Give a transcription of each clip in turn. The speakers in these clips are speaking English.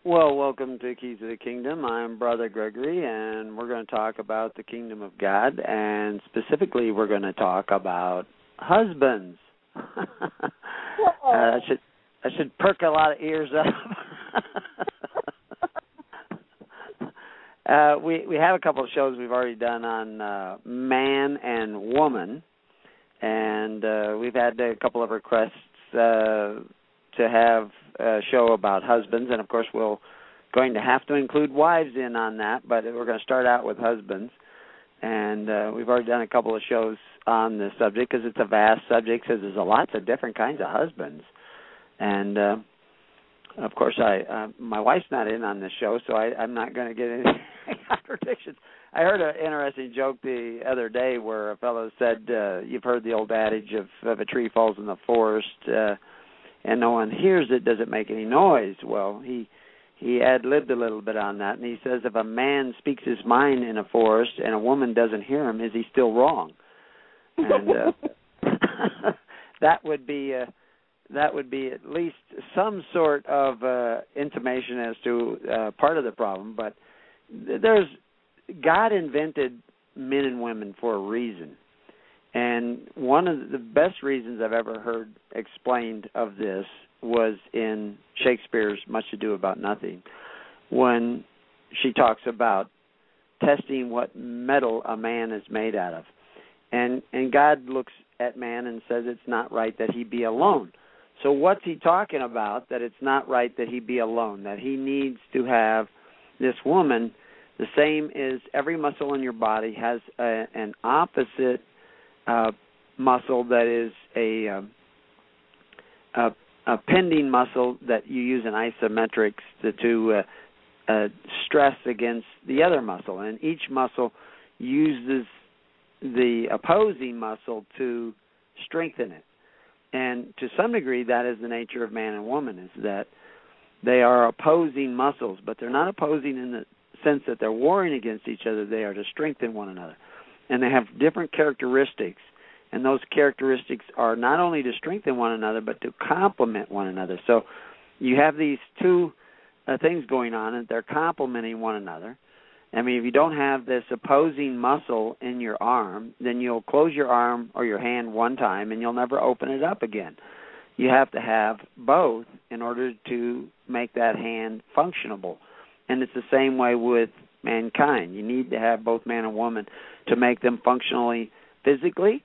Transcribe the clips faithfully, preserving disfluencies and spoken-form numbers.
Well, welcome to Keys of the Kingdom. I'm Brother Gregory, and we're going to talk about the Kingdom of God, and specifically we're going to talk about husbands. uh, I should I should perk a lot of ears up. uh, we we have a couple of shows we've already done on uh, man and woman, and uh, we've had a couple of requests uh, to have a show about husbands, and of course we're going to have to include wives in on that, but we're going to start out with husbands. And uh, we've already done a couple of shows on this subject because it's a vast subject, because there's a lots of different kinds of husbands. And, uh, of course, I uh, my wife's not in on this show, so I, I'm not going to get any contradictions. I heard an interesting joke the other day where a fellow said, uh, you've heard the old adage of if a tree falls in the forest uh, and no one hears it, does it make any noise? Well, he he ad-libbed a little bit on that, and he says if a man speaks his mind in a forest and a woman doesn't hear him, is he still wrong? And uh, that would be uh, that would be at least some sort of uh, intimation as to uh, part of the problem. But there's God invented men and women for a reason. And one of the best reasons I've ever heard explained of this was in Shakespeare's Much Ado About Nothing, when she talks about testing what metal a man is made out of. And and God looks at man and says it's not right that he be alone. So what's he talking about, that it's not right that he be alone, that he needs to have this woman? The same as every muscle in your body has a, an opposite Uh, muscle that is a, um, a a pending muscle that you use in isometrics to, to uh, uh, stress against the other muscle, and each muscle uses the opposing muscle to strengthen it. And to some degree, that is the nature of man and woman, is that they are opposing muscles, but they're not opposing in the sense that they're warring against each other. They are to strengthen one another. And they have different characteristics, and those characteristics are not only to strengthen one another, but to complement one another. So you have these two uh, things going on, and they're complementing one another. I mean, if you don't have this opposing muscle in your arm, then you'll close your arm or your hand one time, and you'll never open it up again. You have to have both in order to make that hand functionable. And it's the same way with mankind. You need to have both man and woman to make them functionally, physically,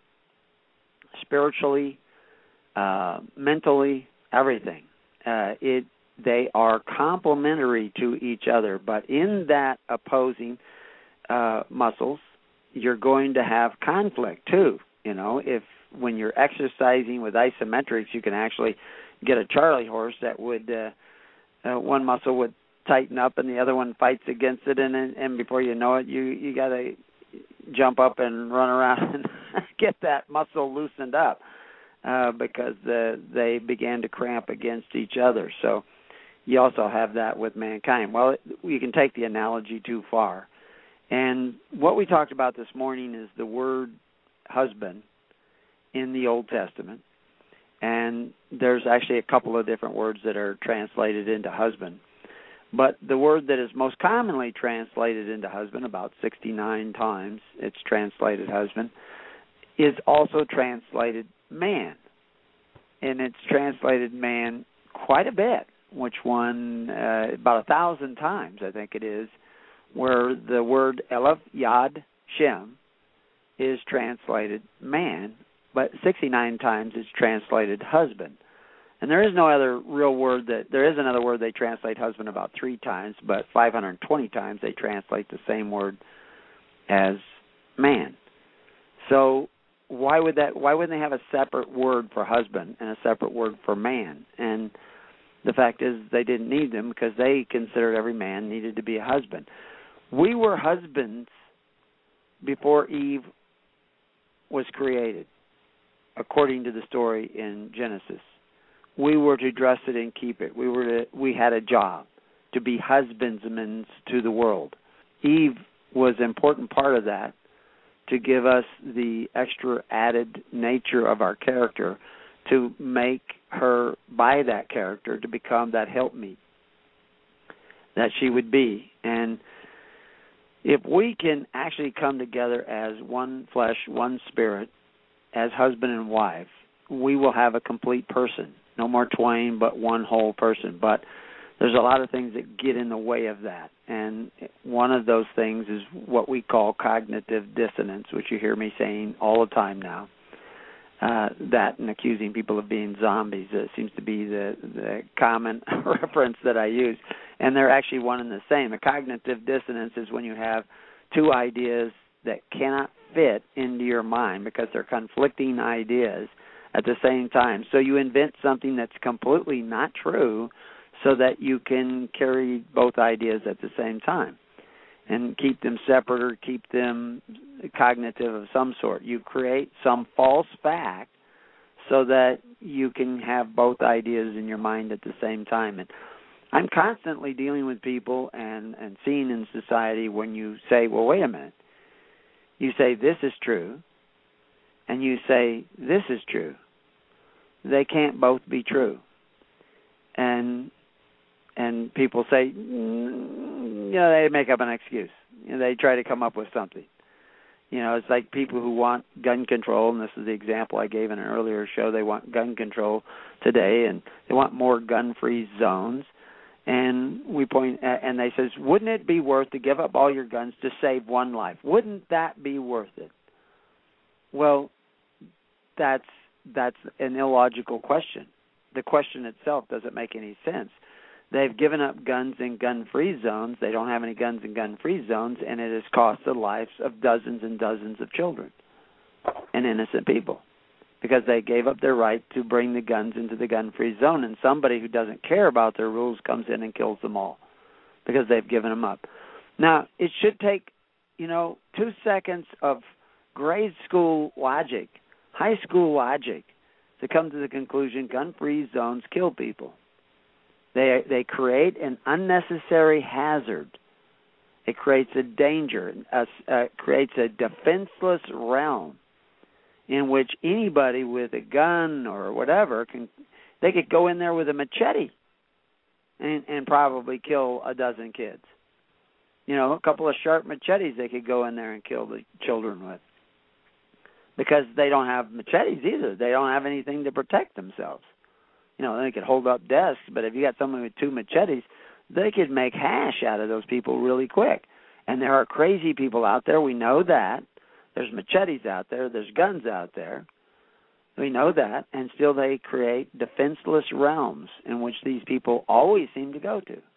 spiritually, uh, mentally, everything. Uh, it they are complementary to each other, but in that opposing uh, muscles, you're going to have conflict too. You know, if when you're exercising with isometrics, you can actually get a Charlie horse that would uh, uh, one muscle would tighten up and the other one fights against it, and and before you know it, you you got to jump up and run around and get that muscle loosened up uh, because the, they began to cramp against each other. So you also have that with mankind. Well, you can take the analogy too far. And what we talked about this morning is the word husband in the Old Testament. And there's actually a couple of different words that are translated into husband. But the word that is most commonly translated into husband, about sixty-nine times it's translated husband, is also translated man. And it's translated man quite a bit, which one, uh, about a thousand times, I think it is, where the word Elef Yad Shem is translated man, but sixty-nine times it's translated husband. And there is no other real word that, there is another word they translate husband about three times, but five hundred twenty times they translate the same word as man. So why would that, why wouldn't they have a separate word for husband and a separate word for man? And the fact is they didn't need them because they considered every man needed to be a husband. We were husbands before Eve was created, according to the story in Genesis. We were to dress it and keep it. We were to, we had a job to be husbandmen to the world. Eve was an important part of that, to give us the extra added nature of our character, to make her, by that character, to become that helpmeet. that she would be. And if we can actually come together as one flesh, one spirit, as husband and wife, we will have a complete person. No more twain, but one whole person. But there's a lot of things that get in the way of that. And one of those things is what we call cognitive dissonance, which you hear me saying all the time now. Uh, that and accusing people of being zombies. It seems to be the, the common reference that I use. And they're actually one and the same. A cognitive dissonance is when you have two ideas that cannot fit into your mind because they're conflicting ideas at the same time. So you invent something that's completely not true so that you can carry both ideas at the same time and keep them separate or keep them cognitive of some sort. You create some false fact so that you can have both ideas in your mind at the same time. And I'm constantly dealing with people and, and seeing in society when you say, well, wait a minute. You say this is true, and you say this is true. They can't both be true. And and people say, mm, you know, they make up an excuse. You know, they try to come up with something. You know, it's like people who want gun control, and this is the example I gave in an earlier show. They want gun control today, and they want more gun-free zones. And we point, at, and they says, wouldn't it be worth to give up all your guns to save one life? Wouldn't that be worth it? Well, that's that's an illogical question. The question itself doesn't make any sense. They've given up guns in gun-free zones. They don't have any guns in gun-free zones, and it has cost the lives of dozens and dozens of children and innocent people because they gave up their right to bring the guns into the gun-free zone, and somebody who doesn't care about their rules comes in and kills them all because they've given them up. Now, it should take, you know, two seconds of grade school logic, high school logic, to come to the conclusion gun-free zones kill people. They they create an unnecessary hazard. It creates a danger. It uh, creates a defenseless realm in which anybody with a gun or whatever can they could go in there with a machete and, and probably kill a dozen kids. You know, a couple of sharp machetes they could go in there and kill the children with because they don't have machetes either. They don't have anything to protect themselves. You know, they could hold up desks, but if you got someone with two machetes, they could make hash out of those people really quick. And there are crazy people out there. We know that. There's machetes out there. There's guns out there. We know that. And still they create defenseless realms in which these people always seem to go to.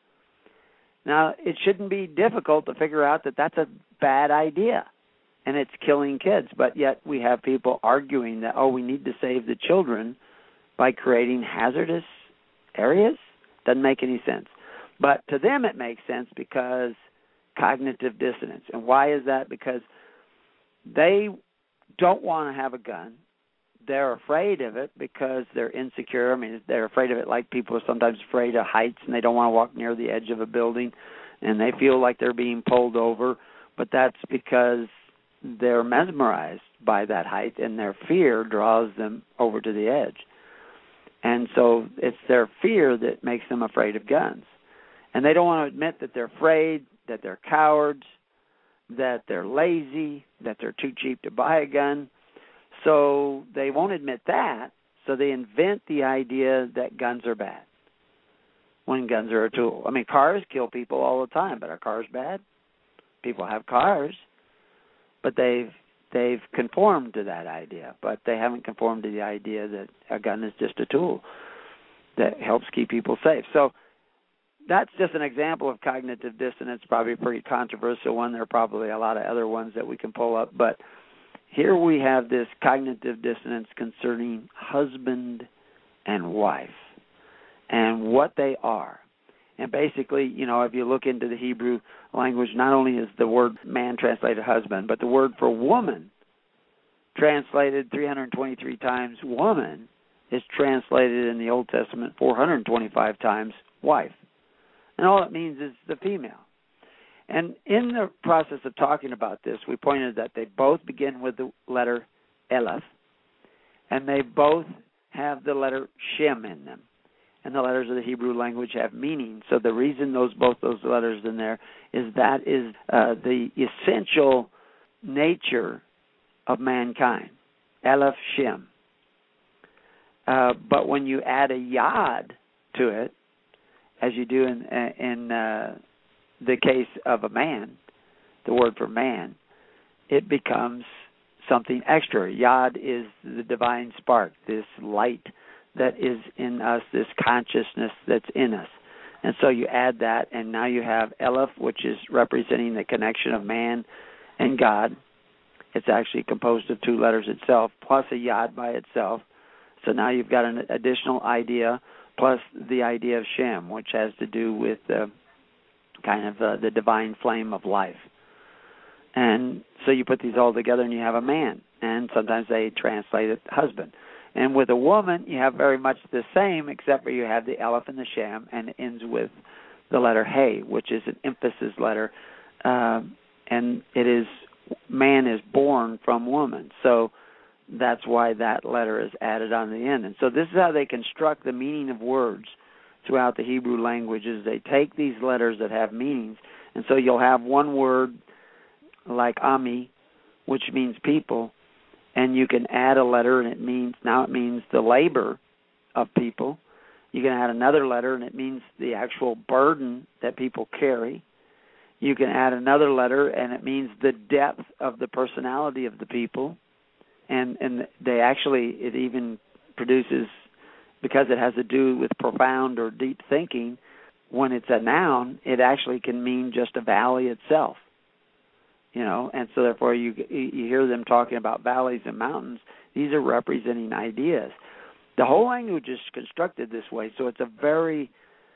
Now, it shouldn't be difficult to figure out that that's a bad idea, and it's killing kids. But yet we have people arguing that, oh, we need to save the children by creating hazardous areas. Doesn't make any sense. But to them it makes sense because cognitive dissonance. And why is that? Because they don't want to have a gun. They're afraid of it because they're insecure. I mean, they're afraid of it like people are sometimes afraid of heights and they don't want to walk near the edge of a building and they feel like they're being pulled over. But that's because they're mesmerized by that height and their fear draws them over to the edge. And so it's their fear that makes them afraid of guns. And they don't want to admit that they're afraid, that they're cowards, that they're lazy, that they're too cheap to buy a gun. So they won't admit that, so they invent the idea that guns are bad when guns are a tool. I mean, cars kill people all the time, but are cars bad? People have cars, but they've They've conformed to that idea, but they haven't conformed to the idea that a gun is just a tool that helps keep people safe. So that's just an example of cognitive dissonance, probably a pretty controversial one. There are probably a lot of other ones that we can pull up, but here we have this cognitive dissonance concerning husband and wife and what they are. And basically, you know, if you look into the Hebrew language, not only is the word man translated husband, but the word for woman translated three hundred twenty-three times woman is translated in the Old Testament four hundred twenty-five times wife. And all it means is the female. And in the process of talking about this, we pointed that they both begin with the letter Aleph, and they both have the letter Shem in them. and the letters of the Hebrew language have meaning. So the reason those both those letters in there is that is uh, the essential nature of mankind, Aleph Shem. Uh, but when you add a yod to it, as you do in in uh, the case of a man, the word for man, it becomes something extra. Yod is the divine spark, this light that is in us, this consciousness that's in us. And so you add that, and now you have Aleph, which is representing the connection of man and God. It's actually composed of two letters itself, plus a Yod by itself. So now you've got an additional idea, plus the idea of Shem, which has to do with uh, kind of uh, the divine flame of life. And so you put these all together and you have a man, and sometimes they translate it husband. And with a woman, you have very much the same, except for you have the Aleph and the Shem, and it ends with the letter Hey, which is an emphasis letter, um, and it is, man is born from woman. So that's why that letter is added on the end. And so this is how they construct the meaning of words throughout the Hebrew language, is they take these letters that have meanings, and so you'll have one word like Ami, which means people, and you can add a letter, and it means, now it means the labor of people. You can add another letter, and it means the actual burden that people carry. You can add another letter, and it means the depth of the personality of the people. And and they actually, it even produces, because it has to do with profound or deep thinking, when it's a noun, it actually can mean just a valley itself. You know, and so therefore you you hear them talking about valleys and mountains. These are representing ideas. The whole language is constructed this way, so it's a very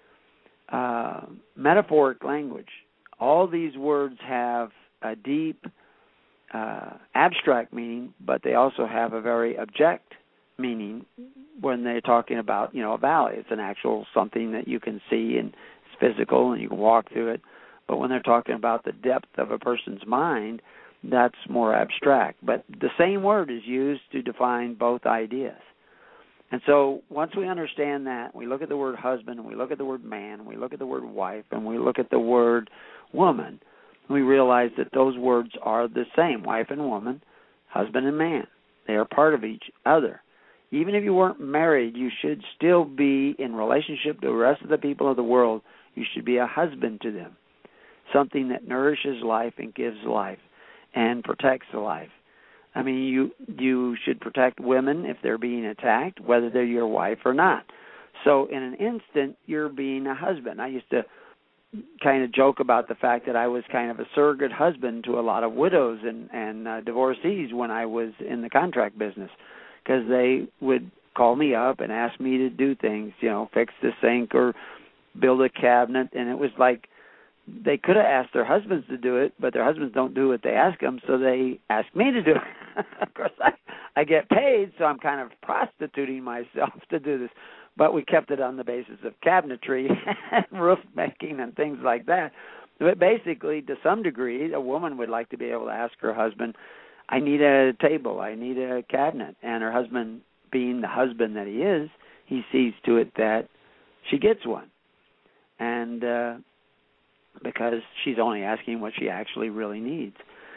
uh, metaphoric language. All these words have a deep, uh, abstract meaning, but they also have a very object meaning when they're talking about, you know, a valley. It's an actual something that you can see and it's physical and you can walk through it. But when they're talking about the depth of a person's mind, that's more abstract. But the same word is used to define both ideas. And so once we understand that, we look at the word husband, and we look at the word man, and we look at the word wife, and we look at the word woman, we realize that those words are the same, wife and woman, husband and man. They are part of each other. Even if you weren't married, you should still be in relationship to the rest of the people of the world. You should be a husband to them. Something that nourishes life and gives life and protects life. I mean, you you should protect women if they're being attacked, whether they're your wife or not. So in an instant, you're being a husband. I used to kind of joke about the fact that I was kind of a surrogate husband to a lot of widows and, and uh, divorcees when I was in the contract business, because they would call me up and ask me to do things, you know, fix the sink or build a cabinet, and it was like, they could have asked their husbands to do it, but their husbands don't do what they ask them, so they ask me to do it. Of course, I, I get paid, so I'm kind of prostituting myself to do this. But we kept it on the basis of cabinetry and roof making and things like that. But basically, to some degree, a woman would like to be able to ask her husband, I need a table, I need a cabinet. And her husband, being the husband that he is, he sees to it that she gets one. And uh because she's only asking what she actually really needs.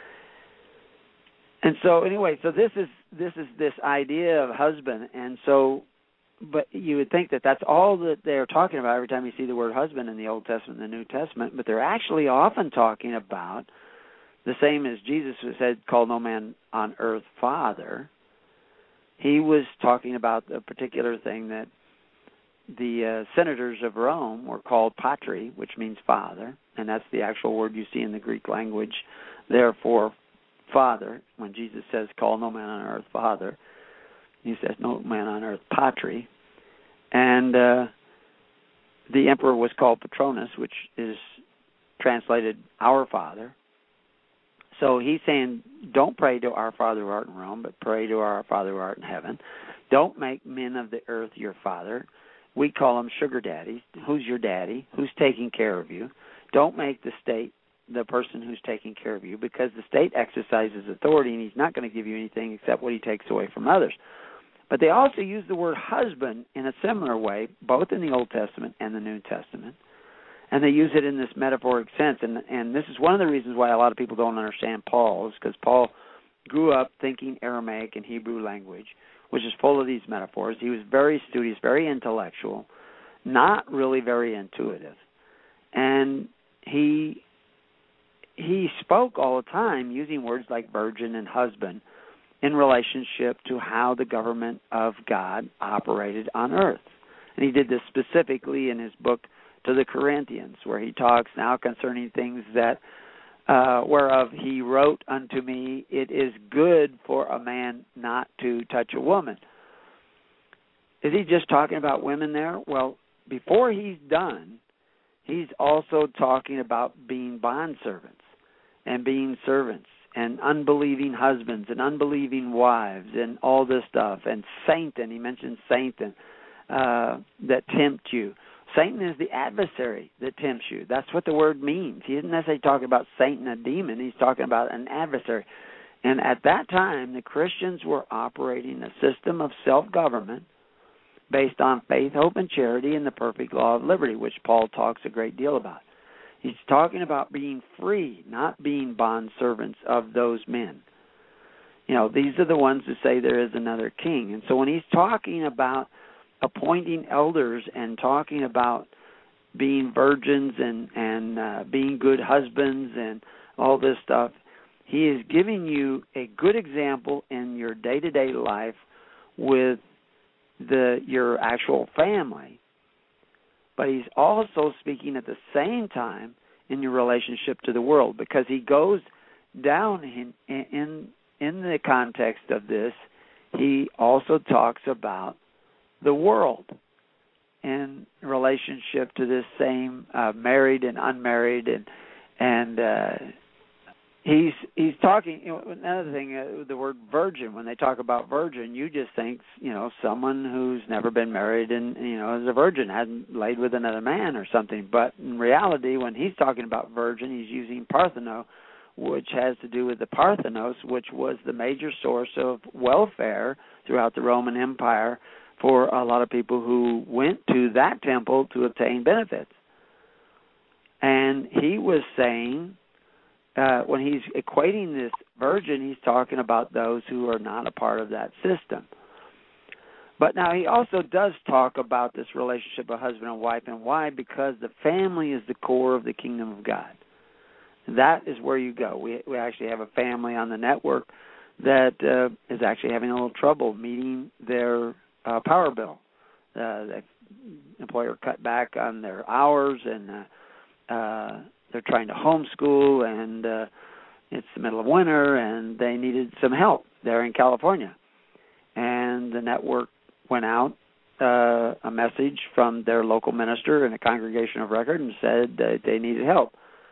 And so anyway, so this is this is this idea of husband, and so, but you would think that that's all that they're talking about every time you see the word husband in the Old Testament and the New Testament, but they're actually often talking about the same as Jesus said, call no man on earth father. He was talking about a particular thing that the uh, senators of Rome were called patri, which means father, and that's the actual word you see in the Greek language. Therefore, father, when Jesus says, call no man on earth father, he says, no man on earth patri. And uh, the emperor was called Patronus, which is translated our father. So he's saying, don't pray to our Father who art in Rome, but pray to our Father who art in heaven. Don't make men of the earth your father. We call them sugar daddies. Who's your daddy? Who's taking care of you? Don't make the state the person who's taking care of you, because the state exercises authority, and he's not going to give you anything except what he takes away from others. But they also use the word husband in a similar way, both in the Old Testament and the New Testament. And they use it in this metaphoric sense. And, and this is one of the reasons why a lot of people don't understand Paul, is because Paul grew up thinking Aramaic and Hebrew language, which is full of these metaphors. He was very studious, very intellectual, not really very intuitive. And he he spoke all the time using words like virgin and husband in relationship to how the government of God operated on earth. And he did this specifically in his book to the Corinthians, where he talks now concerning things that, uh, whereof he wrote unto me, it is good for a man not to touch a woman. Is he just talking about women there? Well, before he's done, he's also talking about being bondservants and being servants and unbelieving husbands and unbelieving wives and all this stuff. And Satan, he mentions Satan, uh, that tempt you. Satan is the adversary that tempts you. That's what the word means. He isn't necessarily talking about Satan, a demon. He's talking about an adversary. And at that time, the Christians were operating a system of self-government based on faith, hope, and charity and the perfect law of liberty, which Paul talks a great deal about. He's talking about being free, not being bondservants of those men. You know, these are the ones who say there is another king. And so when he's talking about appointing elders and talking about being virgins and, and uh, being good husbands and all this stuff, he is giving you a good example in your day-to-day life with the your actual family. But he's also speaking at the same time in your relationship to the world, because he goes down in in in the context of this. He also talks about the world in relationship to this same uh, married and unmarried, and and uh, he's he's talking. You know, another thing, uh, the word virgin. When they talk about virgin, you just think, you know, someone who's never been married and, you know, is a virgin, hasn't laid with another man or something. But in reality, when he's talking about virgin, he's using partheno, which has to do with the Parthenos, which was the major source of welfare throughout the Roman Empire for a lot of people who went to that temple to obtain benefits. And he was saying, Uh, when he's equating this virgin, he's talking about those who are not a part of that system. But now he also does talk about this relationship of husband and wife, and why? Because the family is the core of the kingdom of God. That is where you go. We we actually have a family on the network that uh, is actually having a little trouble meeting their uh, power bill. Uh, the employer cut back on their hours, and uh, uh they're trying to homeschool, and uh, it's the middle of winter, and they needed some help there in California. And the network went out uh, a message from their local minister in a congregation of record and said that they needed help.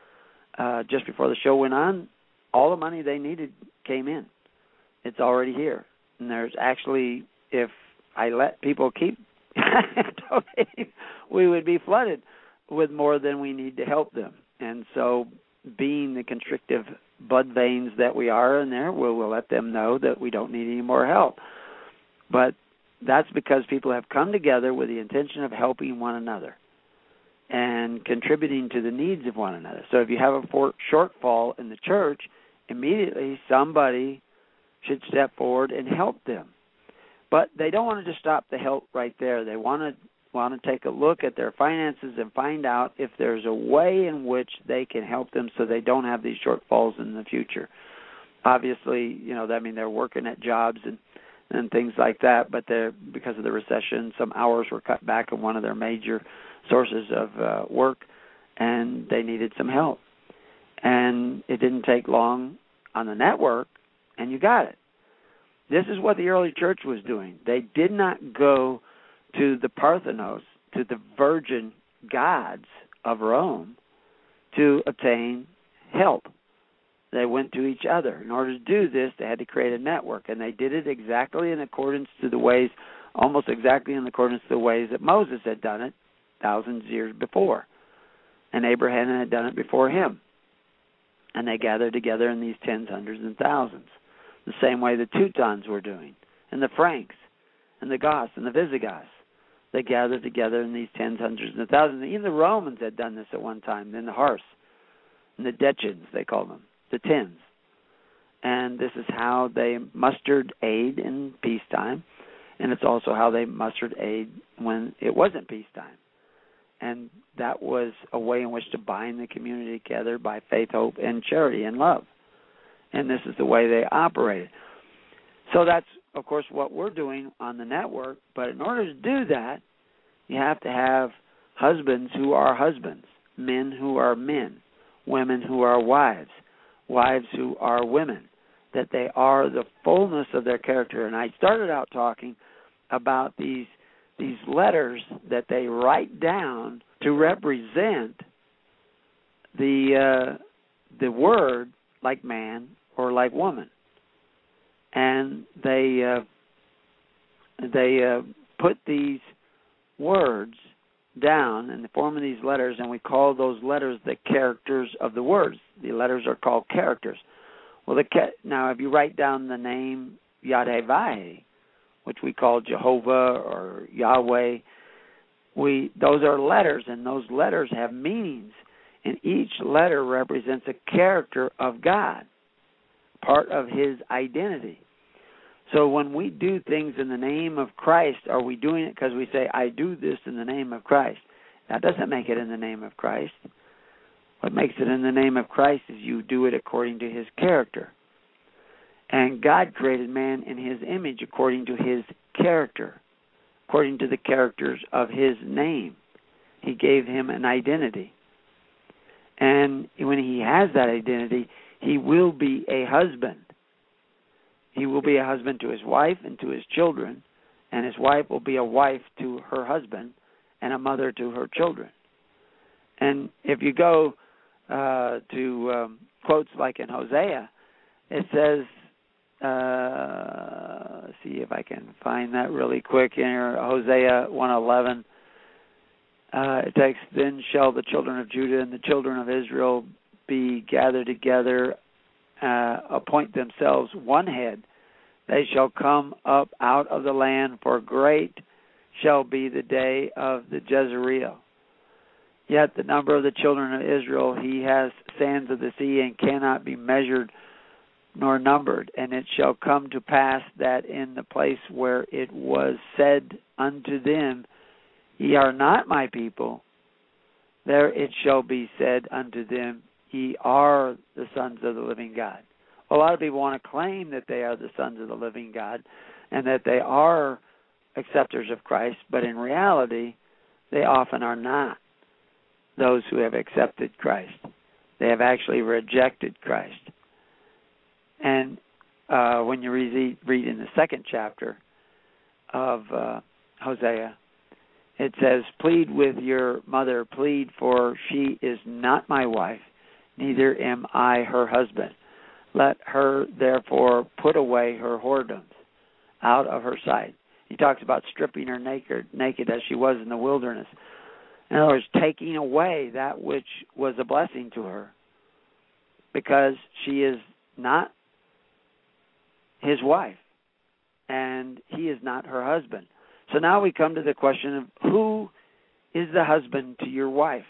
Uh, just before the show went on, all the money they needed came in. It's already here. And there's actually, if I let people keep donating, we would be flooded with more than we need to help them. And so, being the constrictive blood veins that we are in there, we'll, we'll let them know that we don't need any more help. But that's because people have come together with the intention of helping one another and contributing to the needs of one another. So if you have a for- shortfall in the church, immediately somebody should step forward and help them. But they don't want to just stop the help right there. They want to want to take a look at their finances and find out if there's a way in which they can help them so they don't have these shortfalls in the future. Obviously, you know, I mean, they're working at jobs and, and things like that, but they're, because of the recession, some hours were cut back on one of their major sources of uh, work, and they needed some help. And it didn't take long on the network, and you got it. This is what the early church was doing. They did not go to the Parthenos, to the virgin gods of Rome, to obtain help. They went to each other. In order to do this, they had to create a network, and they did it exactly in accordance to the ways, almost exactly in accordance to the ways that Moses had done it thousands of years before, and Abraham had done it before him. And they gathered together in these tens, hundreds, and thousands, the same way the Teutons were doing, and the Franks, and the Goths and the Visigoths. They gathered together in these tens, hundreds, and thousands. Even the Romans had done this at one time. Then the Hars and the Decans, they called them, the tens. And this is how they mustered aid in peacetime, and it's also how they mustered aid when it wasn't peacetime. And that was a way in which to bind the community together by faith, hope, and charity and love. And this is the way they operated. So that's, of course, what we're doing on the network. But in order to do that, you have to have husbands who are husbands, men who are men, women who are wives, wives who are women, that they are the fullness of their character. And I started out talking about these these letters that they write down to represent the uh, the word like man or like woman, and they uh, they uh, put these words down in the form of these letters, and we call those letters the characters of the words. The letters are called characters. Well, the now if you write down the name Yad-Heh-Vah, which we call Jehovah or Yahweh, we those are letters, and those letters have meanings, and each letter represents a character of God, part of His identity. So when we do things in the name of Christ, are we doing it because we say, I do this in the name of Christ? That doesn't make it in the name of Christ. What makes it in the name of Christ is you do it according to His character. And God created man in His image according to His character, according to the characters of His name. He gave him an identity. And when he has that identity, he will be a husband. He will be a husband to his wife and to his children, and his wife will be a wife to her husband and a mother to her children. And if you go uh, to um, quotes like in Hosea, it says, uh, let's see if I can find that really quick here, Hosea one eleven. Uh, it takes, then shall the children of Judah and the children of Israel be gathered together, uh, appoint themselves one head. They shall come up out of the land, for great shall be the day of the Jezreel. Yet the number of the children of Israel, he has sands of the sea and cannot be measured nor numbered. And it shall come to pass that in the place where it was said unto them, ye are not my people, there it shall be said unto them, ye are the sons of the living God. A lot of people want to claim that they are the sons of the living God and that they are acceptors of Christ, but in reality, they often are not those who have accepted Christ. They have actually rejected Christ. And uh, when you read, read in the second chapter of uh, Hosea, it says, plead with your mother, plead, for she is not my wife, neither am I her husband. Let her therefore put away her whoredoms out of her sight. He talks about stripping her naked, naked as she was in the wilderness. In other words, taking away that which was a blessing to her, because she is not his wife and he is not her husband. So now we come to the question of who is the husband to your wife?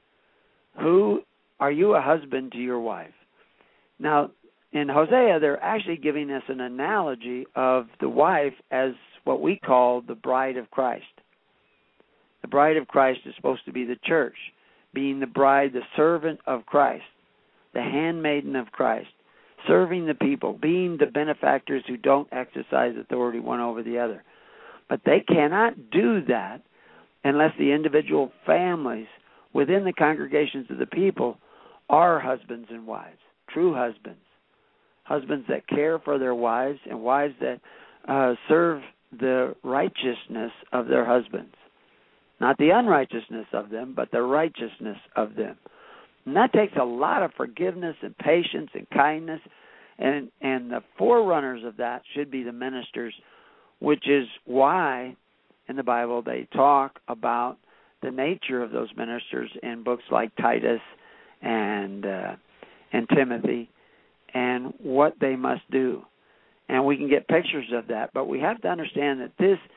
Who are you a husband to your wife? Now, in Hosea, they're actually giving us an analogy of the wife as what we call the bride of Christ. The bride of Christ is supposed to be the church, being the bride, the servant of Christ, the handmaiden of Christ, serving the people, being the benefactors who don't exercise authority one over the other. But they cannot do that unless the individual families within the congregations of the people are husbands and wives, true husbands, husbands that care for their wives and wives that uh, serve the righteousness of their husbands. Not the unrighteousness of them, but the righteousness of them. And that takes a lot of forgiveness and patience and kindness, and, and the forerunners of that should be the ministers, which is why in the Bible they talk about the nature of those ministers in books like Titus and uh, and Timothy and what they must do. And we can get pictures of that, but we have to understand that this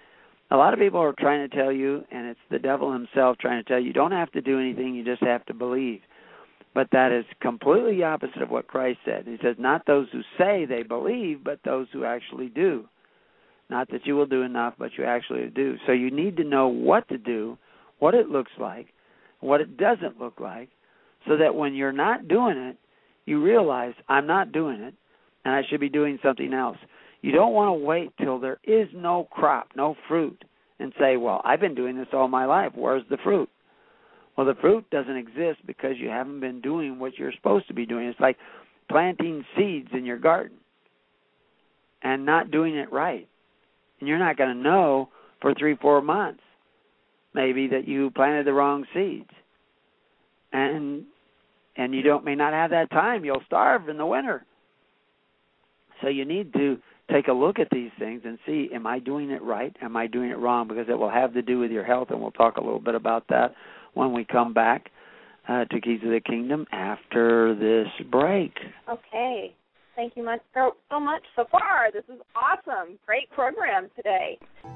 A lot of people are trying to tell you, and it's the devil himself trying to tell you, you don't have to do anything, you just have to believe. But that is completely opposite of what Christ said. He says, not those who say they believe, but those who actually do. Not that you will do enough, but you actually do. So you need to know what to do, what it looks like, what it doesn't look like, so that when you're not doing it, you realize, I'm not doing it, and I should be doing something else. You don't want to wait till there is no crop, no fruit, and say, well, I've been doing this all my life. Where's the fruit? Well, the fruit doesn't exist because you haven't been doing what you're supposed to be doing. It's like planting seeds in your garden and not doing it right. And you're not going to know for three, four months maybe that you planted the wrong seeds. And and you don't may not have that time. You'll starve in the winter. So you need to take a look at these things and see, am I doing it right? Am I doing it wrong? Because it will have to do with your health, and we'll talk a little bit about that when we come back uh, to Keys of the Kingdom after this break. Okay. Thank you much, so, so much so far. This is awesome. Great program today.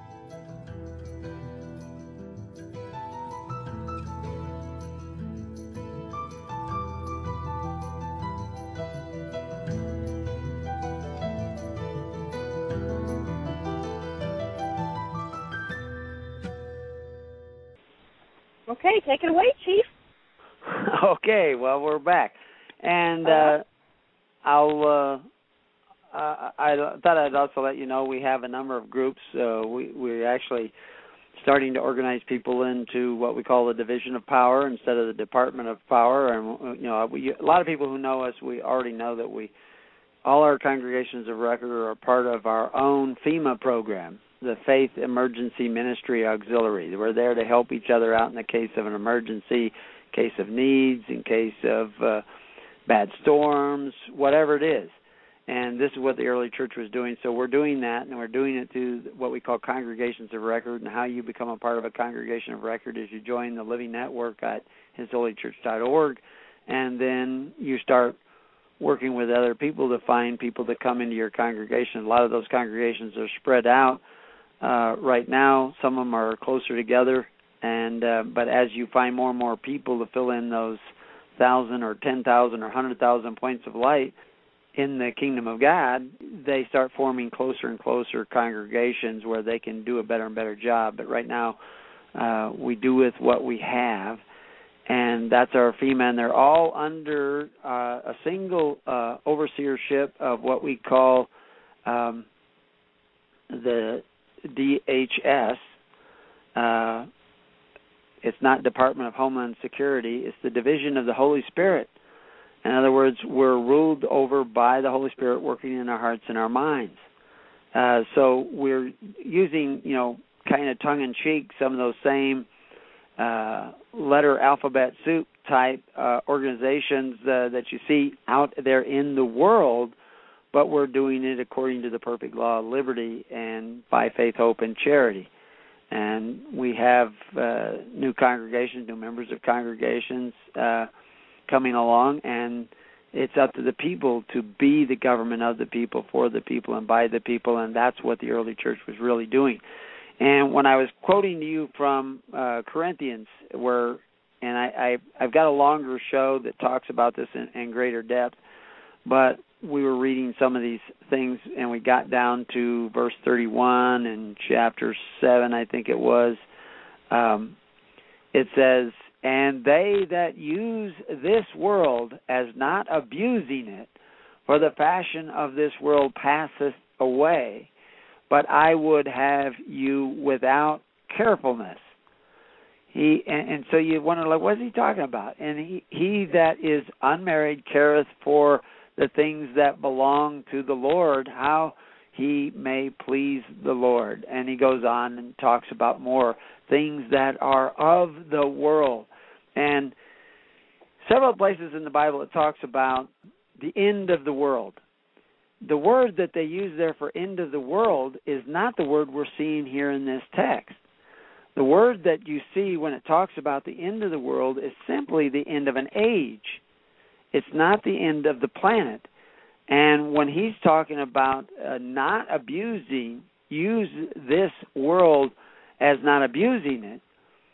Okay, take it away, Chief. Okay, well, we're back. And uh, I'll, uh, uh, I thought I'd also let you know we have a number of groups. Uh, we, we're actually starting to organize people into what we call the Division of Power instead of the Department of Power. And, you know, we, a lot of people who know us, we already know that we, all our congregations of record are part of our own FEMA program, the Faith Emergency Ministry Auxiliary. We're there to help each other out in the case of an emergency, case of needs, in case of uh, bad storms, whatever it is. And this is what the early church was doing. So we're doing that, and we're doing it through what we call congregations of record. And how you become a part of a congregation of record is you join the Living Network at his holy church dot org, and then you start working with other people to find people to come into your congregation. A lot of those congregations are spread out. Uh, right now, some of them are closer together, and uh, but as you find more and more people to fill in those thousand or ten thousand or hundred thousand points of light in the kingdom of God, they start forming closer and closer congregations where they can do a better and better job. But right now, uh, we do with what we have, and that's our FEMA, and they're all under uh, a single uh, overseership of what we call um, the D H S. Uh, it's not Department of Homeland Security. It's the Division of the Holy Spirit. In other words, we're ruled over by the Holy Spirit working in our hearts and our minds. Uh, so we're using, you know, kind of tongue-in-cheek some of those same uh, letter alphabet soup type uh, organizations uh, that you see out there in the world, but we're doing it according to the perfect law of liberty and by faith, hope, and charity. And we have uh, new congregations, new members of congregations uh, coming along, and it's up to the people to be the government of the people, for the people, and by the people, and that's what the early church was really doing. And when I was quoting to you from uh, Corinthians, where, and I, I, I've got a longer show that talks about this in, in greater depth, but we were reading some of these things, and we got down to verse thirty-one in chapter seven, I think it was. Um, it says, "And they that use this world as not abusing it, for the fashion of this world passeth away, but I would have you without carefulness." He and, and so you wonder, like, what is he talking about? And he, he that is unmarried careth for the things that belong to the Lord, how he may please the Lord. And he goes on and talks about more things that are of the world. And several places in the Bible it talks about the end of the world. The word that they use there for end of the world is not the word we're seeing here in this text. The word that you see when it talks about the end of the world is simply the end of an age. It's not the end of the planet. And when he's talking about uh, not abusing, use this world as not abusing it,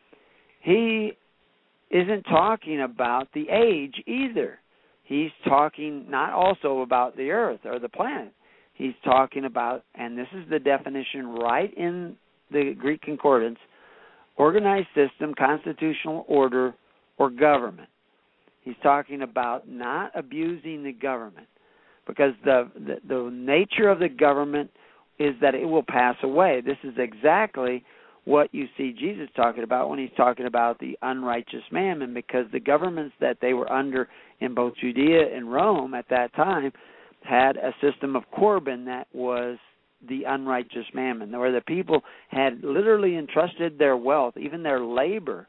he isn't talking about the age either. He's talking not also about the earth or the planet. He's talking about, and this is the definition right in the Greek Concordance, organized system, constitutional order, or government. He's talking about not abusing the government, because the, the the nature of the government is that it will pass away. This is exactly what you see Jesus talking about when he's talking about the unrighteous mammon, because the governments that they were under in both Judea and Rome at that time had a system of Corban that was the unrighteous mammon, where the people had literally entrusted their wealth, even their labor,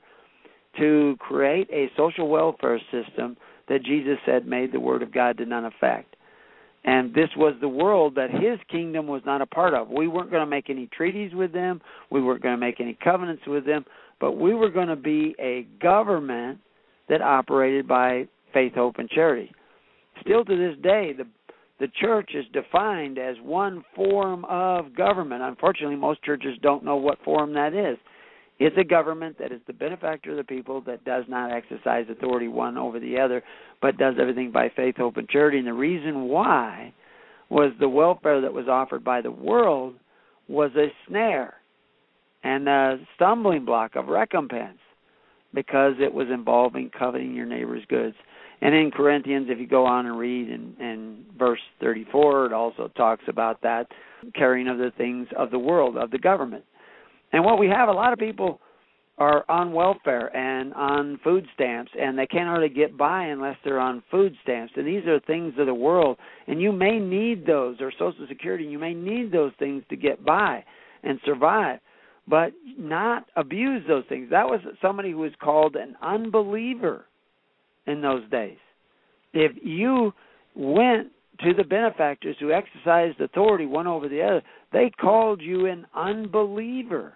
to create a social welfare system that Jesus said made the word of God to none effect. And this was the world that his kingdom was not a part of. We weren't going to make any treaties with them. We weren't going to make any covenants with them. But we were going to be a government that operated by faith, hope, and charity. Still to this day, the the church is defined as one form of government. Unfortunately, most churches don't know what form that is. It's a government that is the benefactor of the people, that does not exercise authority one over the other, but does everything by faith, hope, and charity. And the reason why was the welfare that was offered by the world was a snare and a stumbling block of recompense, because it was involving coveting your neighbor's goods. And in Corinthians, if you go on and read in, in verse thirty-four, it also talks about that carrying of the things of the world, of the government. And what we have, a lot of people are on welfare and on food stamps, and they can't hardly get by unless they're on food stamps. And these are things of the world, and you may need those, or Social Security, you may need those things to get by and survive, but not abuse those things. That was somebody who was called an unbeliever in those days. If you went to the benefactors who exercised authority one over the other, they called you an unbeliever,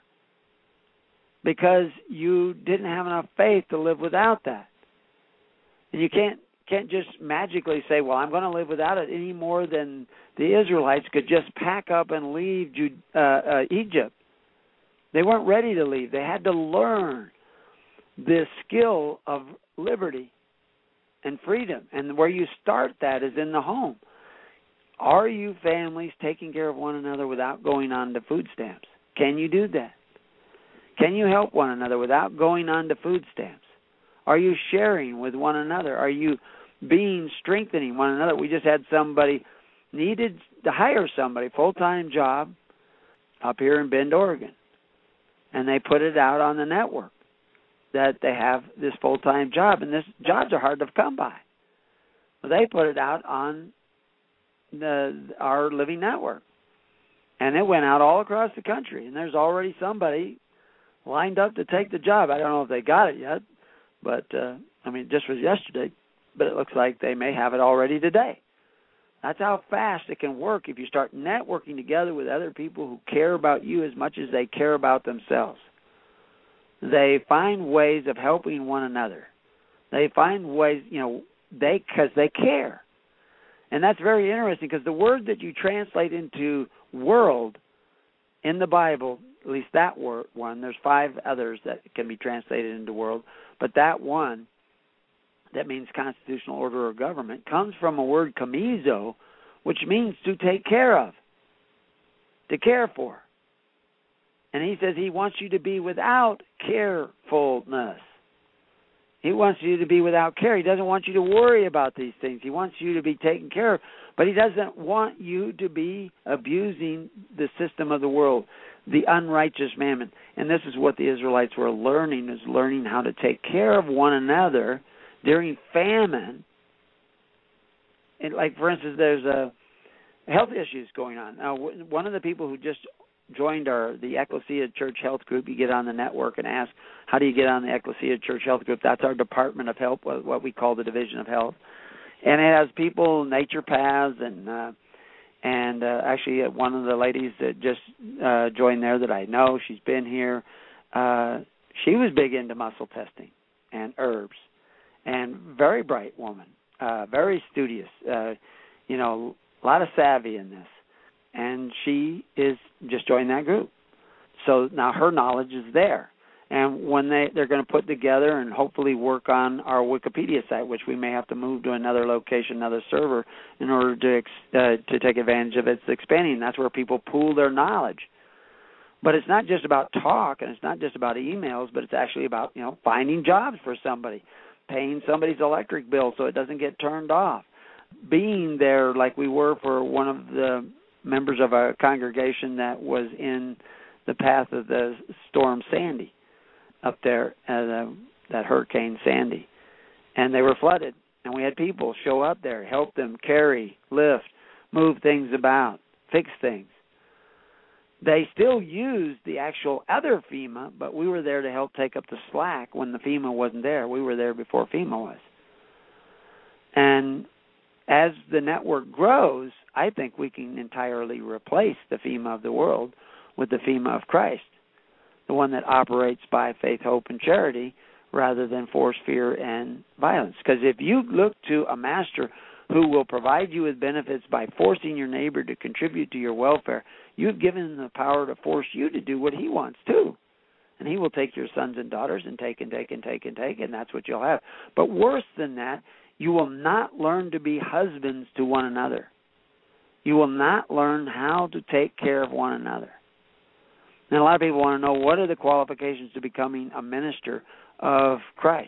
because you didn't have enough faith to live without that. And you can't can't just magically say, well, I'm going to live without it, any more than the Israelites could just pack up and leave Jude, uh, uh, Egypt. They weren't ready to leave. They had to learn the skill of liberty and freedom. And where you start that is in the home. Are you families taking care of one another without going on to food stamps? Can you do that? Can you help one another without going on to food stamps? Are you sharing with one another? Are you being strengthening one another? We just had somebody needed to hire somebody, full-time job, up here in Bend, Oregon. And they put it out on the network that they have this full-time job, and this jobs are hard to come by. Well, they put it out on the our Living Network, and it went out all across the country, and there's already somebody lined up to take the job. I don't know if they got it yet, but, uh, I mean, it just was yesterday, but it looks like they may have it already today. That's how fast it can work if you start networking together with other people who care about you as much as they care about themselves. They find ways of helping one another. They find ways, you know, they because they care. And that's very interesting, because the word that you translate into world in the Bible, at least that word one, there's five others that can be translated into world, but that one that means constitutional order or government comes from a word kamizo, which means to take care of, to care for. And he says he wants you to be without carefulness. He wants you to be without care. He doesn't want you to worry about these things. He wants you to be taken care of, but he doesn't want you to be abusing the system of the world, the unrighteous mammon. And this is what the Israelites were learning, is learning how to take care of one another during famine. And like, for instance, there's a health issues going on. Now, one of the people who just joined our the Ecclesia Church Health Group, you get on the network and ask, how do you get on the Ecclesia Church Health Group? That's our Department of Health, what we call the Division of Health. And it has people, naturopaths, and uh, and uh, actually one of the ladies that just uh, joined there that I know, she's been here, uh, she was big into muscle testing and herbs, and very bright woman, uh, very studious, uh, you know, a lot of savvy in this. And she is just joined that group. So now her knowledge is there. And when they, they're going to put together and hopefully work on our Wikipedia site, which we may have to move to another location, another server, in order to uh, to take advantage of its expanding. That's where people pool their knowledge. But it's not just about talk, and it's not just about emails, but it's actually about, you know, finding jobs for somebody, paying somebody's electric bill so it doesn't get turned off, being there like we were for one of the members of a congregation that was in the path of the storm Sandy up there, uh, the, that Hurricane Sandy. And they were flooded, and we had people show up there, help them carry, lift, move things about, fix things. They still used the actual other FEMA, but we were there to help take up the slack when the FEMA wasn't there. We were there before FEMA was. And as the network grows, I think we can entirely replace the FEMA of the world with the FEMA of Christ, the one that operates by faith, hope, and charity rather than force, fear, and violence. Because if you look to a master who will provide you with benefits by forcing your neighbor to contribute to your welfare, you've given him the power to force you to do what he wants too. And he will take your sons and daughters and take and take and take and take, and that's what you'll have. But worse than that, you will not learn to be husbands to one another. You will not learn how to take care of one another. And a lot of people want to know, what are the qualifications to becoming a minister of Christ?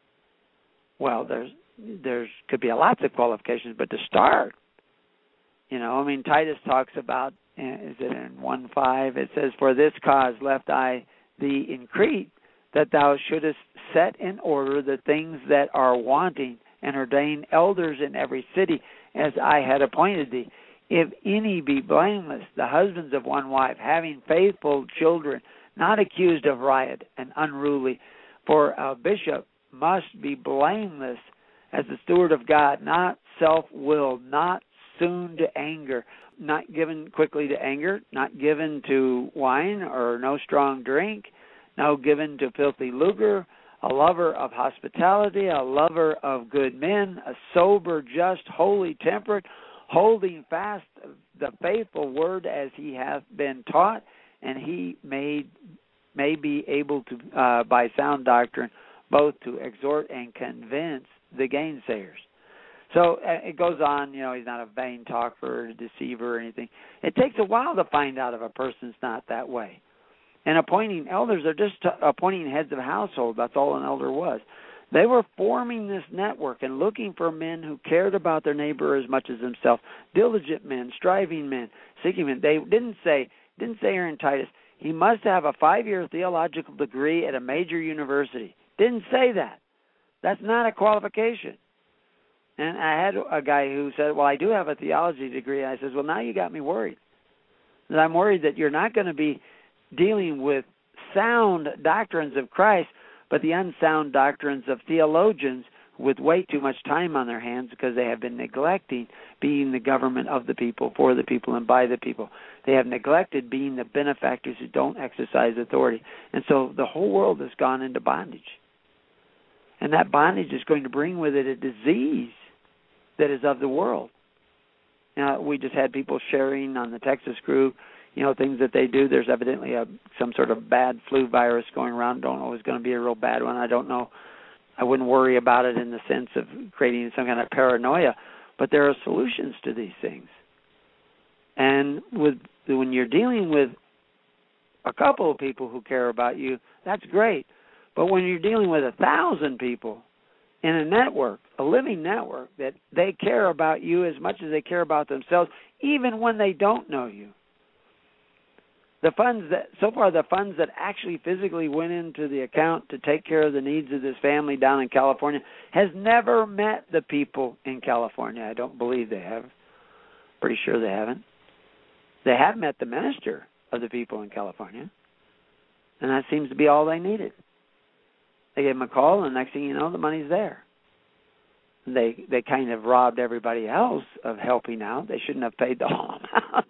Well, there's there's could be lots of qualifications, but to start, you know, I mean, Titus talks about, is it in one five? It says, "For this cause left I thee in Crete, that thou shouldest set in order the things that are wanting, and ordain elders in every city, as I had appointed thee. If any be blameless, the husbands of one wife, having faithful children, not accused of riot and unruly. For a bishop must be blameless as the steward of God, not self-willed, not soon to anger, not given quickly to anger, not given to wine or no strong drink, no given to filthy lucre, a lover of hospitality, a lover of good men, a sober, just, holy, temperate, holding fast the faithful word as he hath been taught, and he may, may be able to, uh, by sound doctrine, both to exhort and convince the gainsayers." So uh, it goes on, you know, he's not a vain talker or a deceiver or anything. It takes a while to find out if a person's not that way. And appointing elders are just t- appointing heads of household. That's all an elder was. They were forming this network and looking for men who cared about their neighbor as much as themselves, diligent men, striving men, seeking men. They didn't say, didn't say here in Titus, he must have a five-year theological degree at a major university. Didn't say that. That's not a qualification. And I had a guy who said, well, I do have a theology degree. I says, well, now you got me worried. And I'm worried that you're not going to be dealing with sound doctrines of Christ, but the unsound doctrines of theologians with way too much time on their hands because they have been neglecting being the government of the people, for the people, and by the people. They have neglected being the benefactors who don't exercise authority. And so the whole world has gone into bondage. And that bondage is going to bring with it a disease that is of the world. Now, we just had people sharing on the Texas crew, you know, things that they do. There's evidently a some sort of bad flu virus going around. Don't know if it's going to be a real bad one. I don't know. I wouldn't worry about it in the sense of creating some kind of paranoia. But there are solutions to these things. And with when you're dealing with a couple of people who care about you, that's great. But when you're dealing with a thousand people in a network, a living network, that they care about you as much as they care about themselves, even when they don't know you. The funds that, so far, the funds that actually physically went into the account to take care of the needs of this family down in California has never met the people in California. I don't believe they have. Pretty sure they haven't. They have met the minister of the people in California, and that seems to be all they needed. They gave them a call, and the next thing you know, the money's there. They they kind of robbed everybody else of helping out. They shouldn't have paid the whole amount.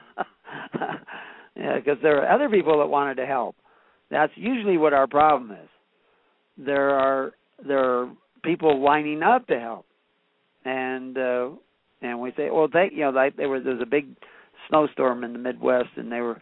Yeah, because there are other people that wanted to help. That's usually what our problem is. There are there are people lining up to help, and uh, and we say, well, they you know they, they were there was a big snowstorm in the Midwest, and they were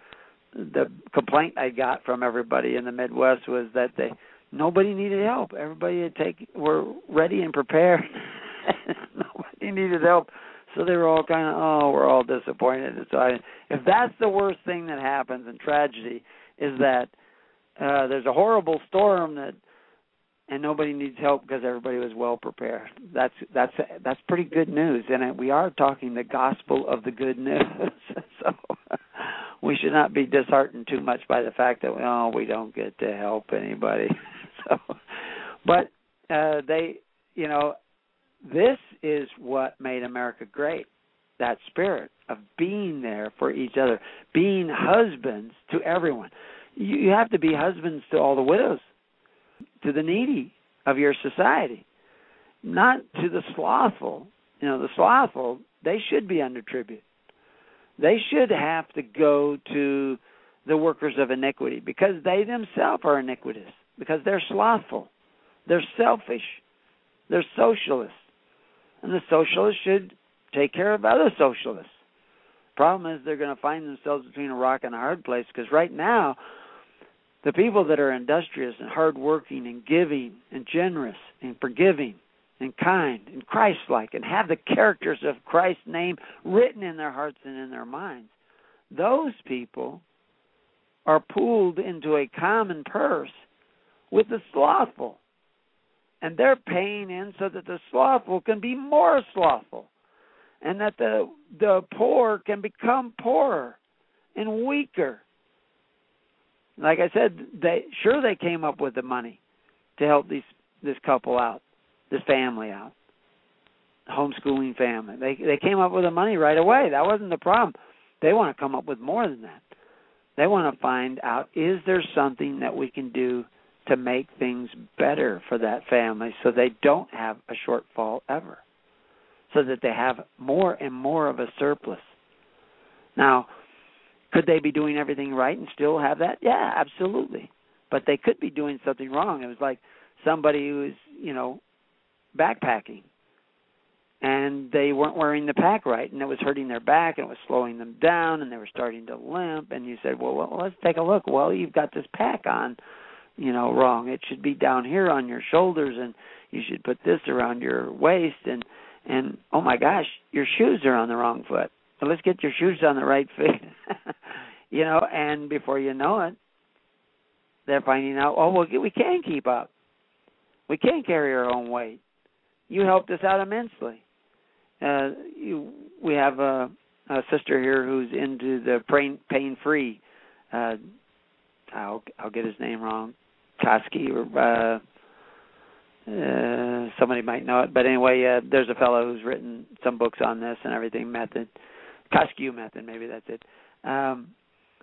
the complaint I got from everybody in the Midwest was that they nobody needed help. Everybody had take were ready and prepared. Nobody needed help, so they were all kind of oh, we're all disappointed. And so I, if that's the worst thing that happens in tragedy, is that uh, there's a horrible storm that. And nobody needs help because everybody was well prepared. That's that's that's pretty good news, and we are talking the gospel of the good news. So we should not be disheartened too much by the fact that oh we don't get to help anybody. So, but uh, they, you know, this is what made America great. That spirit of being there for each other, being husbands to everyone. You, you have to be husbands to all the widows, to the needy of your society, not to the slothful. You know, the slothful, they should be under tribute. They should have to go to the workers of iniquity because they themselves are iniquitous, because they're slothful, they're selfish, they're socialists. And the socialists should take care of other socialists. Problem is they're going to find themselves between a rock and a hard place because right now, the people that are industrious and hardworking and giving and generous and forgiving and kind and Christ-like and have the characters of Christ's name written in their hearts and in their minds, those people are pooled into a common purse with the slothful. And they're paying in so that the slothful can be more slothful and that the the poor can become poorer and weaker. Like I said, they sure they came up with the money to help these this couple out, this family out, homeschooling family. They they came up with the money right away. That wasn't the problem. They want to come up with more than that. They want to find out, is there something that we can do to make things better for that family so they don't have a shortfall ever, so that they have more and more of a surplus. Now, could they be doing everything right and still have that? Yeah, absolutely. But they could be doing something wrong. It was like somebody who was, you know, backpacking, and they weren't wearing the pack right, and it was hurting their back, and it was slowing them down, and they were starting to limp, and you said, well, well let's take a look. Well, you've got this pack on, you know, wrong. It should be down here on your shoulders, and you should put this around your waist, and, and oh, my gosh, your shoes are on the wrong foot. So let's get your shoes on the right feet, you know, and before you know it, they're finding out, oh, well, we can keep up. We can carry our own weight. You helped us out immensely. Uh, you, we have a, a sister here who's into the pain, pain-free, uh, I'll, I'll get his name wrong, Koski, or uh, uh, somebody might know it. But anyway, uh, there's a fellow who's written some books on this and everything, method. Koski method, maybe that's it. Um,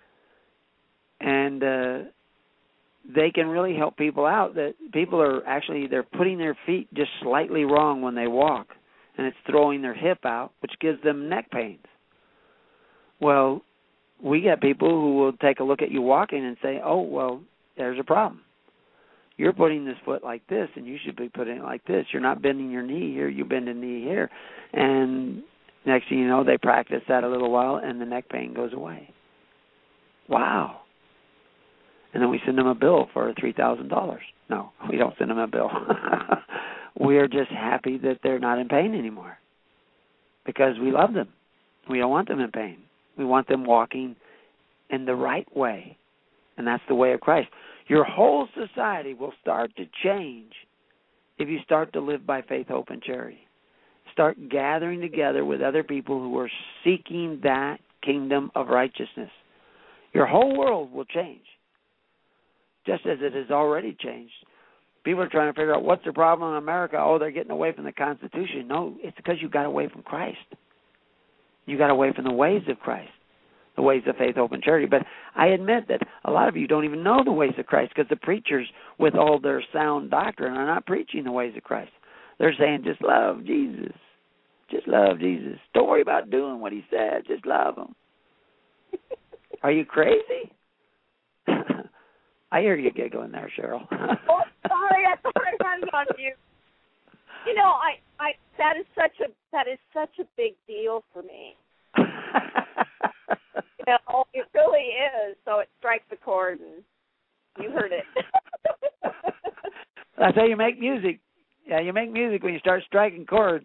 and uh, they can really help people out. That people are actually, they're putting their feet just slightly wrong when they walk, and it's throwing their hip out, which gives them neck pains. Well, we get people who will take a look at you walking and say, oh, well, there's a problem. You're putting this foot like this, and you should be putting it like this. You're not bending your knee here. You bend a knee here. And next thing you know, they practice that a little while, and the neck pain goes away. Wow. And then we send them a bill for three thousand dollars. No, we don't send them a bill. We are just happy that they're not in pain anymore because we love them. We don't want them in pain. We want them walking in the right way, and that's the way of Christ. Your whole society will start to change if you start to live by faith, hope, and charity. Start gathering together with other people who are seeking that kingdom of righteousness. Your whole world will change, just as it has already changed. People are trying to figure out what's the problem in America. Oh, they're getting away from the Constitution. No, it's because you got away from Christ. You got away from the ways of Christ, the ways of faith, hope, and charity. But I admit that a lot of you don't even know the ways of Christ because the preachers, with all their sound doctrine, are not preaching the ways of Christ. They're saying, just love Jesus. Just love Jesus. Don't worry about doing what he said. Just love him. Are you crazy? I hear you giggling there, Cheryl. Oh, sorry, I thought I had it on you. You know, I, I that is such a that is such a big deal for me. Well, it really is. So it strikes a chord, and you heard it. That's how you make music. Yeah, you make music when you start striking chords.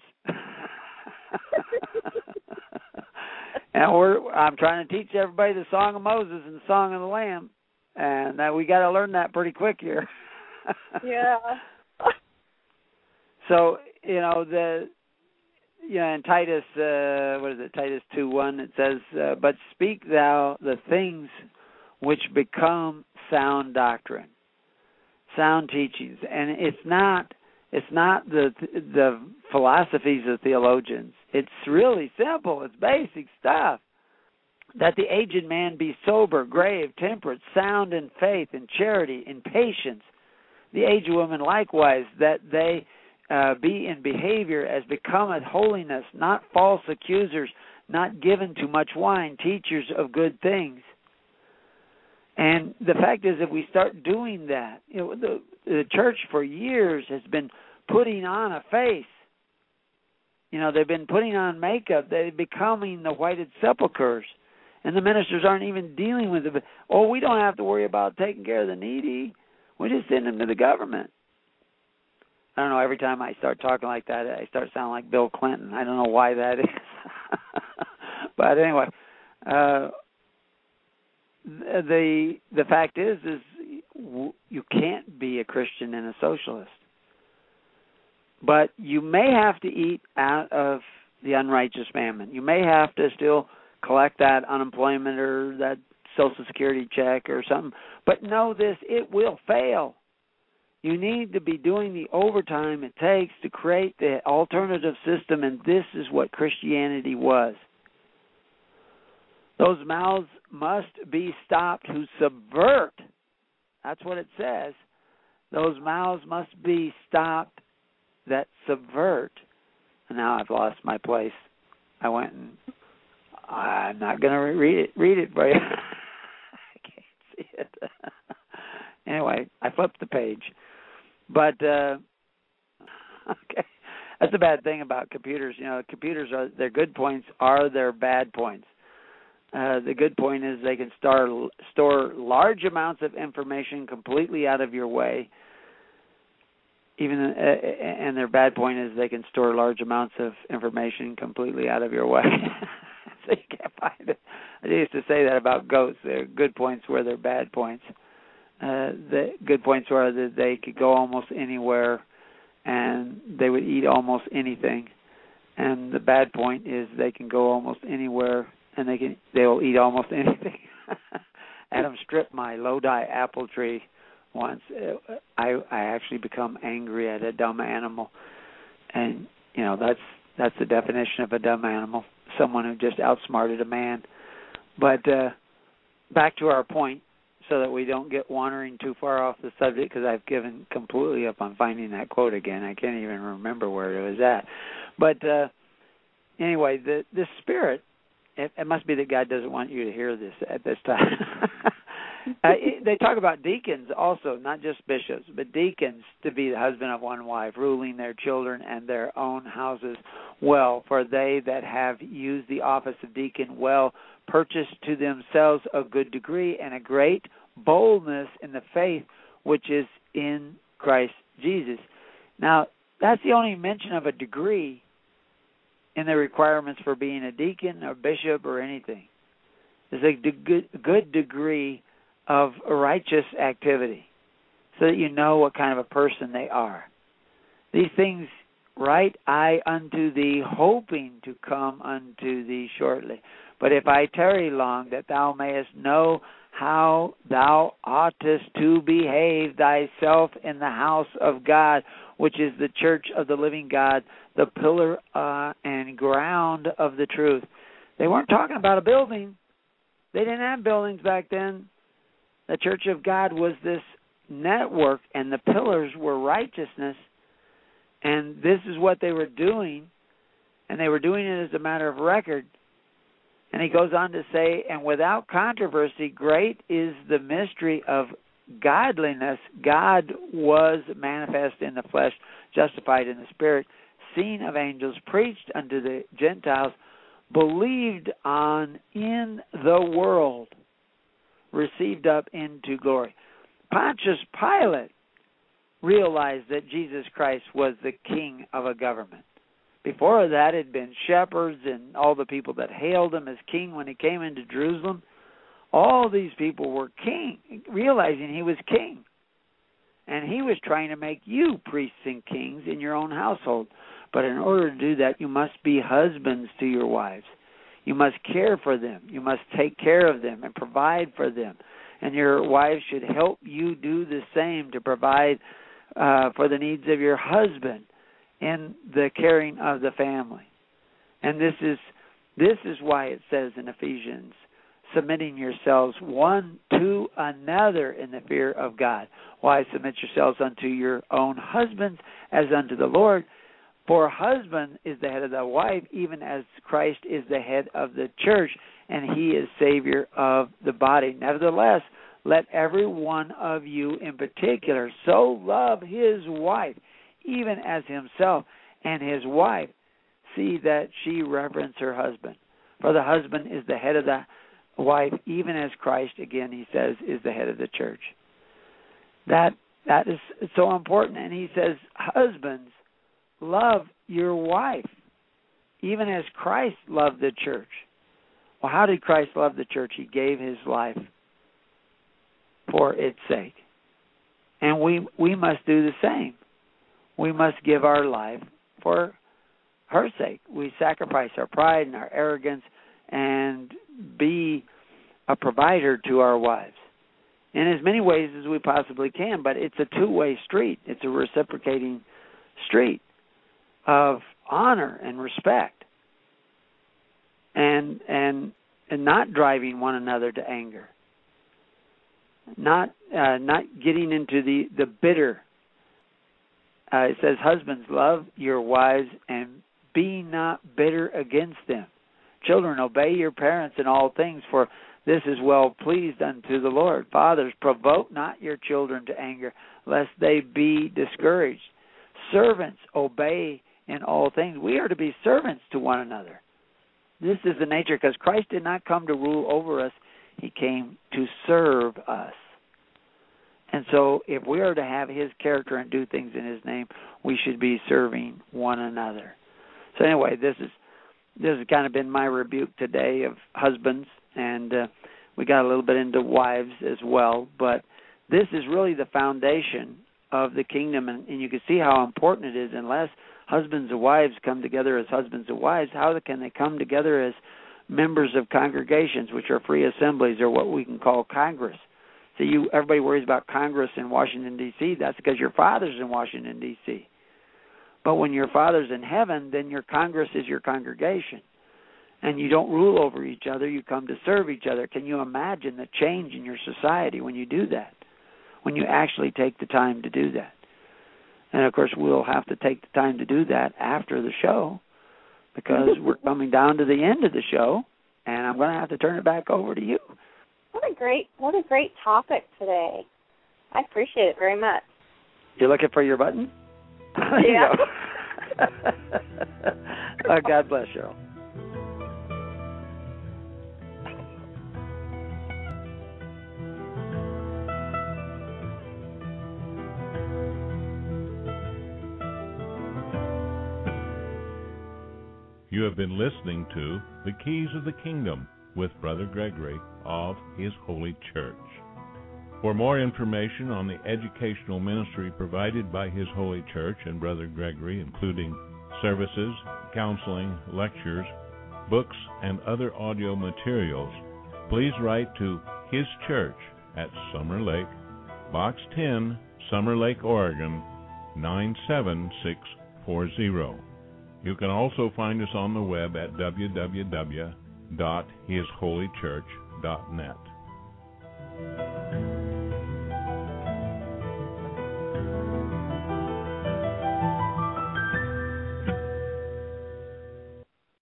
And we're, I'm trying to teach everybody the Song of Moses and the Song of the Lamb, and uh, we got to learn that pretty quick here. Yeah. So, you know, the you know, in Titus, uh, what is it, Titus two one, it says, uh, but speak thou the things which become sound doctrine, sound teachings. And it's not it's not the the philosophies of theologians. It's really simple. It's basic stuff. That the aged man be sober, grave, temperate, sound in faith, in charity, in patience. The aged woman likewise, that they uh, be in behavior as becometh holiness, not false accusers, not given to much wine, teachers of good things. And the fact is, if we start doing that, you know, the, the church for years has been putting on a face. You know, they've been putting on makeup. They're becoming the whited sepulchres. And the ministers aren't even dealing with it. Oh, we don't have to worry about taking care of the needy. We just send them to the government. I don't know, every time I start talking like that, I start sounding like Bill Clinton. I don't know why that is. But anyway, uh, the the fact is, is you can't be a Christian and a socialist. But you may have to eat out of the unrighteous mammon. You may have to still collect that unemployment or that Social Security check or something. But know this, it will fail. You need to be doing the overtime it takes to create the alternative system, and this is what Christianity was. Those mouths must be stopped who subvert. That's what it says. Those mouths must be stopped that subvert. And now I've lost my place. I went and I'm not going to read it. Read it for you. I can't see it. Anyway, I flipped the page. But uh, okay, that's the bad thing about computers. You know, computers are their good points are their bad points. Uh, the good point is they can store store large amounts of information completely out of your way. Even uh, and their bad point is they can store large amounts of information completely out of your way. So you can't find it. I used to say that about goats. Their good points were their bad points. Uh, the good points were that they could go almost anywhere, and they would eat almost anything. And the bad point is they can go almost anywhere, and they can they will eat almost anything. Adam stripped my Lodi apple tree once. I I actually become angry at a dumb animal, and you know that's that's the definition of a dumb animal. Someone who just outsmarted a man. But uh, back to our point, so that we don't get wandering too far off the subject, because I've given completely up on finding that quote again. I can't even remember where it was at. But uh, anyway, the the Spirit, it, it must be that God doesn't want you to hear this at this time. uh, it, they talk about deacons also, not just bishops, but deacons to be the husband of one wife, ruling their children and their own houses well, for they that have used the office of deacon well purchased to themselves a good degree and a great boldness in the faith which is in Christ Jesus. Now, that's the only mention of a degree in the requirements for being a deacon or bishop or anything. There's a good, good degree of righteous activity so that you know what kind of a person they are. These things write I unto thee, hoping to come unto thee shortly. But if I tarry long, that thou mayest know how thou oughtest to behave thyself in the house of God, which is the church of the living God, the pillar uh, and ground of the truth. They weren't talking about a building. They didn't have buildings back then. The church of God was this network, and the pillars were righteousness. And this is what they were doing, and they were doing it as a matter of record. And he goes on to say, and without controversy, great is the mystery of godliness. God was manifest in the flesh, justified in the spirit, seen of angels, preached unto the Gentiles, believed on in the world, received up into glory. Pontius Pilate realized that Jesus Christ was the king of a government. Before that, it had been shepherds and all the people that hailed him as king when he came into Jerusalem. All these people were king, realizing he was king. And he was trying to make you priests and kings in your own household. But in order to do that, you must be husbands to your wives. You must care for them. You must take care of them and provide for them. And your wives should help you do the same to provide uh, for the needs of your husband in the caring of the family. And this is this is why it says in Ephesians, submitting yourselves one to another in the fear of God. Why submit yourselves unto your own husbands as unto the Lord? For a husband is the head of the wife, even as Christ is the head of the church, and he is Savior of the body. Nevertheless, let every one of you in particular so love his wife, even as himself, and his wife see that she reverence her husband. For the husband is the head of the wife, even as Christ, again, he says, is the head of the church. That that is so important. And he says, husbands, love your wife, even as Christ loved the church. Well, how did Christ love the church? He gave his life for its sake. And we we must do the same. We must give our life for her sake. We sacrifice our pride and our arrogance and be a provider to our wives in as many ways as we possibly can. But it's a two-way street. It's a reciprocating street of honor and respect, and and and not driving one another to anger, not uh, not getting into the the bitter. Uh, it says, husbands, love your wives and be not bitter against them. Children, obey your parents in all things, for this is well pleased unto the Lord. Fathers, provoke not your children to anger, lest they be discouraged. Servants, obey in all things. We are to be servants to one another. This is the nature, because Christ did not come to rule over us. He came to serve us. And so if we are to have his character and do things in his name, we should be serving one another. So anyway, this is this has kind of been my rebuke today of husbands, and uh, we got a little bit into wives as well. But this is really the foundation of the kingdom, and, and you can see how important it is. Unless husbands and wives come together as husbands and wives, how can they come together as members of congregations, which are free assemblies, or what we can call Congress? So you, everybody worries about Congress in Washington, D C That's because your father's in Washington, D C But when your father's in heaven, then your Congress is your congregation. And you don't rule over each other. You come to serve each other. Can you imagine the change in your society when you do that, when you actually take the time to do that? And, of course, we'll have to take the time to do that after the show, because we're coming down to the end of the show, and I'm going to have to turn it back over to you. What a great, what a great topic today. I appreciate it very much. You're looking for your button? Yeah. Oh, God bless you. You have been listening to The Keys of the Kingdom with Brother Gregory of His Holy Church. For more information on the educational ministry provided by His Holy Church and Brother Gregory, including services, counseling, lectures, books, and other audio materials, please write to His Church at Summer Lake, Box ten, Summer Lake, Oregon, nine seven six four zero. You can also find us on the web at w w w dot his holy church dot net.